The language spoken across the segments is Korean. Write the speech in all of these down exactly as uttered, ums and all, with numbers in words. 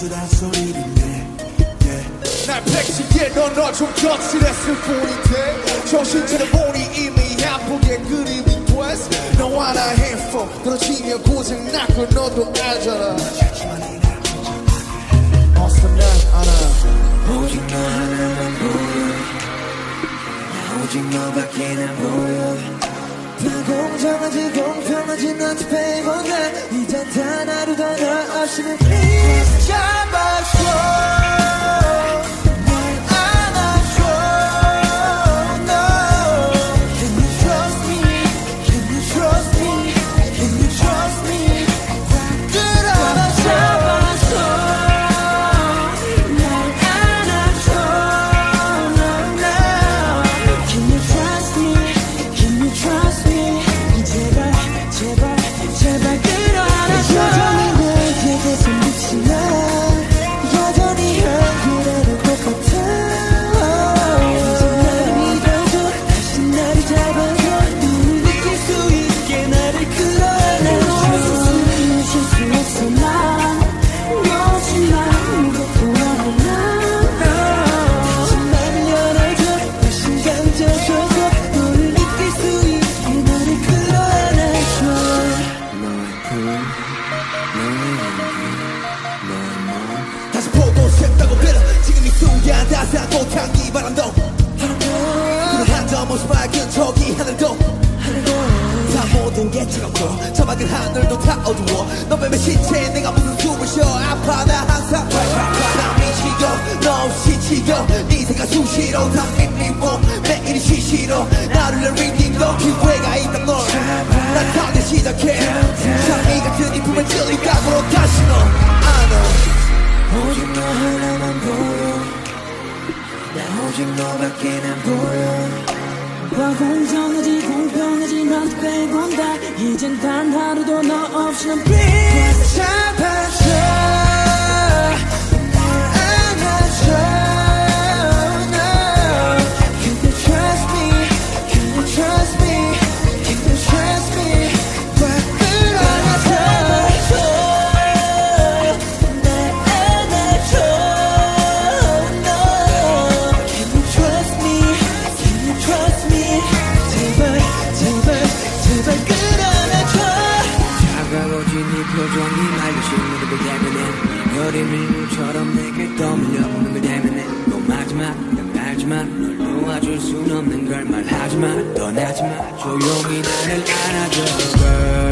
씁쓸한 소리를 내 날 백지게 넌너좀 거칠했을 뿐인데 정신 차려보니 이미 아프게 그림이 됐어 너와 나 핸폰 떨어지며 고장났고 너도 알잖아 어서 날 알아 오직 너 하나만 보여 나 오직 너밖에 난 보여 다 공정하지 공평하지 너한테 빼고나 이젠 단 하루도 너 없이는 please 잡아줘 다시 보고 싶다고 빌어 지금 이 순간 따스하고 향기 바람도 그런 한점 없이 맑은 저기 하늘도 다 모든 게 차갑고 저 맑은 하늘도 다 어두워 너 빼면 시체에 내가 무슨 숨을 쉬어 아파 나 항상 나 미치고 너 없이 지겨 네 생각 수시로 다 밋밋고 매일이 쉬쉬로 나를 내 리딩도 기회가 있단 널난 다시 시작해 장미 같은 이 품에 찔린 각오로 다시 너 안아 오직 너 하나만 보여 나 오직 너밖에 난 보여 과 공정하지 공평하지 넌 빼곤 다 이젠 단 하루도 너 없이는 please 잡아줘 표정이 맑으신 걸 때문에 여린 밀물처럼 내게 떠밀려오는 걸 때문에 너마지마 난 알지만 널 놓아줄 순 없는 걸 말하지마 떠나지마 조용히 나를 안아줘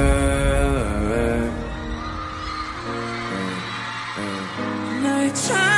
girl 나의 참